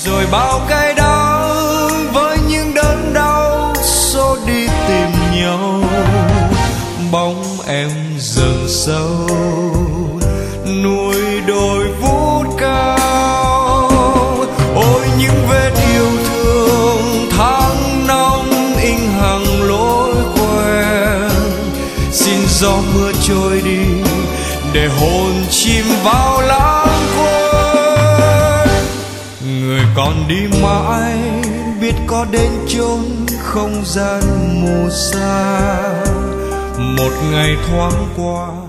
rồi bao cay đắng với những đớn đau xô đi tìm nhau. Bóng em dần sâu núi đồi vút cao. Ôi những vết yêu thương tháng năm in hằn lối quen, xin gió mưa trôi đi để hồn chìm vào lãng quên. Người còn đi mãi biết có đến chốn không gian mù xa, một ngày thoáng qua